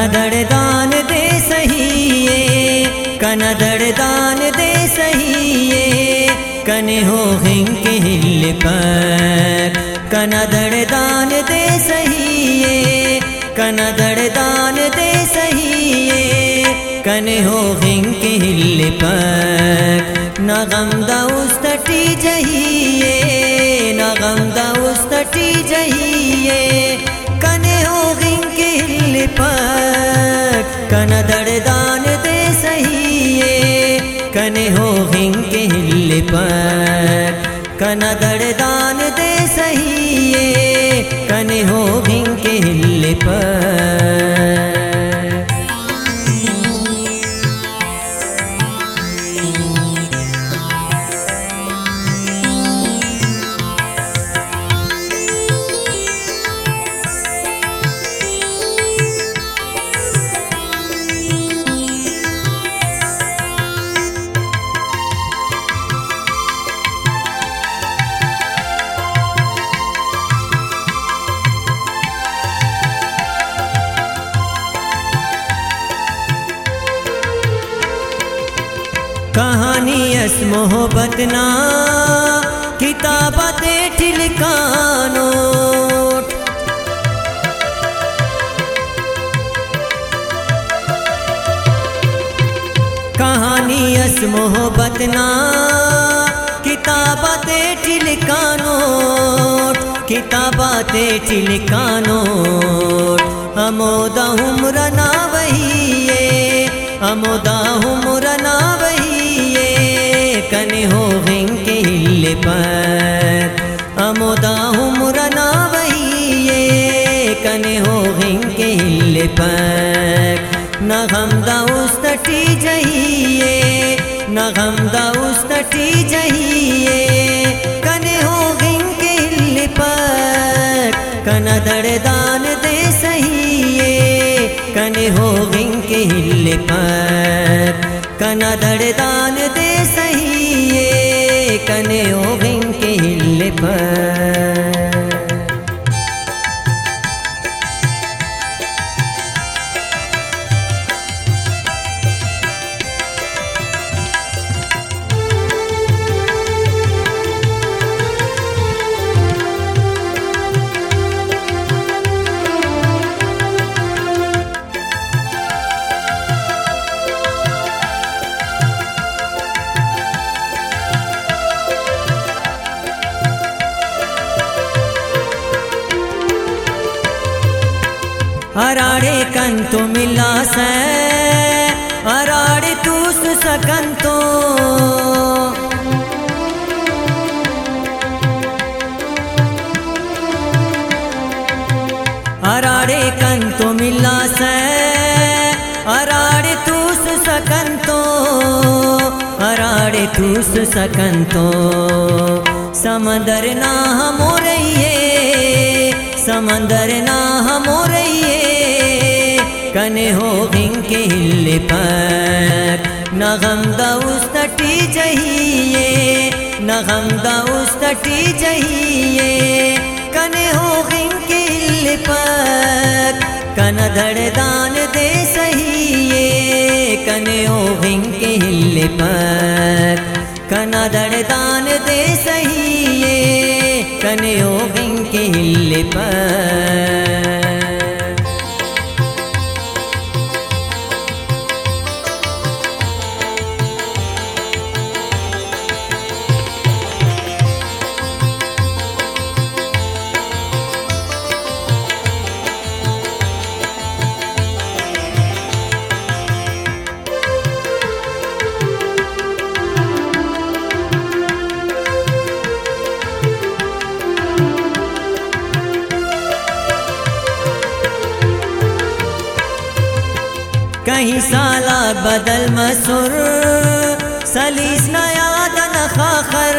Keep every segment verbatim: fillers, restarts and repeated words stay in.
कनदड़ दान दे सहिए, कनदड़ दान दे सहिए, कने हो हिंके हिल पर। कनदड़ दान दे सहिए, कनदड़ दान दे सहिए, कने हो हिंके हिल पर। न गमदा उस्तटी जहिए, न गमदा उस्तटी जहिए, कने हो हिंके हिल पर। कनदड़ दान दे सहिए, कने हो हिंके हिल पर। कनदड़ दान दे सहिए, कने हो हिंके हिल पर। कहानी अस मोहब्बत ना किताबते ठिलकानोट। कहानी अस मोहब्बत ना किताबते ठिलकानोट, किताबते ठिलकानोट। अमोदा हुमरा ना वहिए, अमोदा हुमरा ना वहिए, कने हो हिंके हिल पर। अमोदा हुमरा ना वहिए, कने हो हिंके हिल पर। न गमदा उस्तटी जहिए, न गमदा उस्तटी जहिए, कने हो हिंके हिल पर। कनदड़ दान दे सहिए, कने हो हिंके हिल पर। कनदड़ दान दे सहिए, कने हो हिंके हिल पर। अराड़े कंतो मिला से, अराड़े तूस सकंतो। अराड़े कंतो मिला से, अराड़े तूस सकंतो, अराड़े तूस सकंतो। समंदर ना हमो रहिए, समंदर ना हमो रहिए, कने हो हिंके हिल पर। न गमदा उस्तटी जहिए, न गमदा उस्तटी जहिए, कने हो हिंके हिल पर। कनदड़ दान दे सहिए, कने हो हिंके हिल पर। कनदड़ दान दे सहिए, कने हो हिंके हिल पर। कहीं साला बदल मसूर, सलीस न याद न खाखर।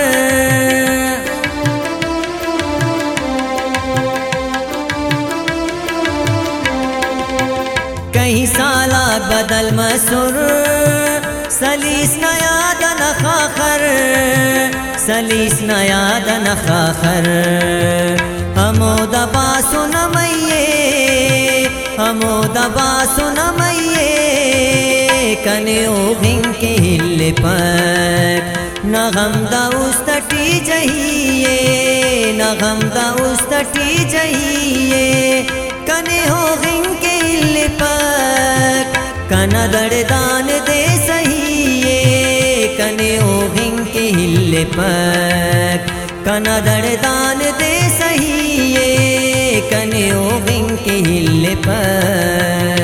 कहीं साला बदल मसूर, सलीस न याद न खाखर, सलीस न याद न खाखर। हमोदा बासो न मैये, हमो दबा सुनमइये कने ओ हिंग के हिल्ले पर न गम दा उस्तटी जहिए न गम दा उस्तटी जहिए कने हो हिंग के हिल्ले पर कना दड़दान दे सहिए कने ओ हिंग के हिल्ले पर कना दड़दान दे सहिए कने ओ हिंग के हिल्ले पर।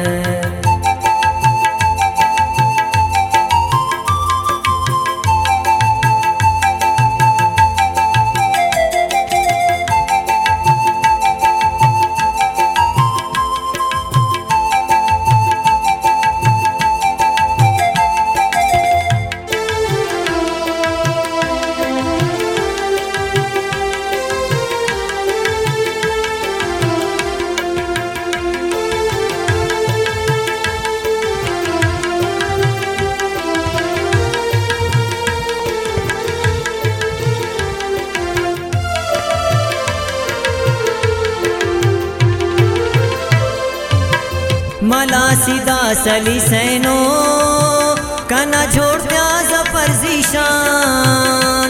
मला सीधा सली सैनो कना छोड़ दिया जफर जीशान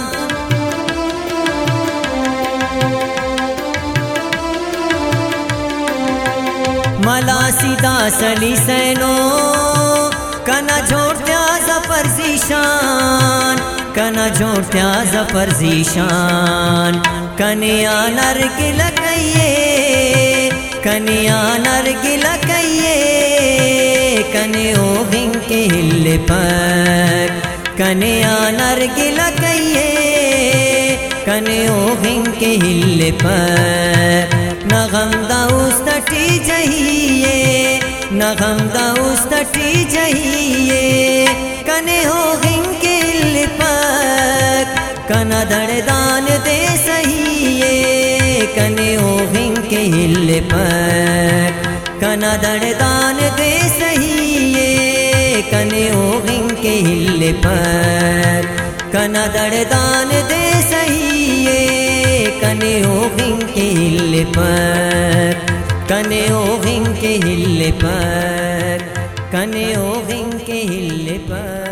मला सीधा सली सैनो कना छोड़ दिया जफर जीशान कना छोड़ दिया जफर जीशान कनिया नर के लगइए कनिया नर गिला कइये कने ओ हिंग के हिल्ले पर कनिया नर गिला कइये कने ओ हिंग के हिल्ले पर न गम दा उस्तटी जहिए न गम दा उस्तटी जहिए कने हो हिंग के हिल्ले पर कना दड़दान दे सहिए कने ओ हिंग के हिल्ले पर कना दड़दान दे सहिए कने ओ हिंग के हिल्ले पर कना दड़दान दे सहिए कने ओ हिंग के हिल्ले पर कने ओ हिंग के हिल्ले पर कने ओ हिंग के हिल्ले पर।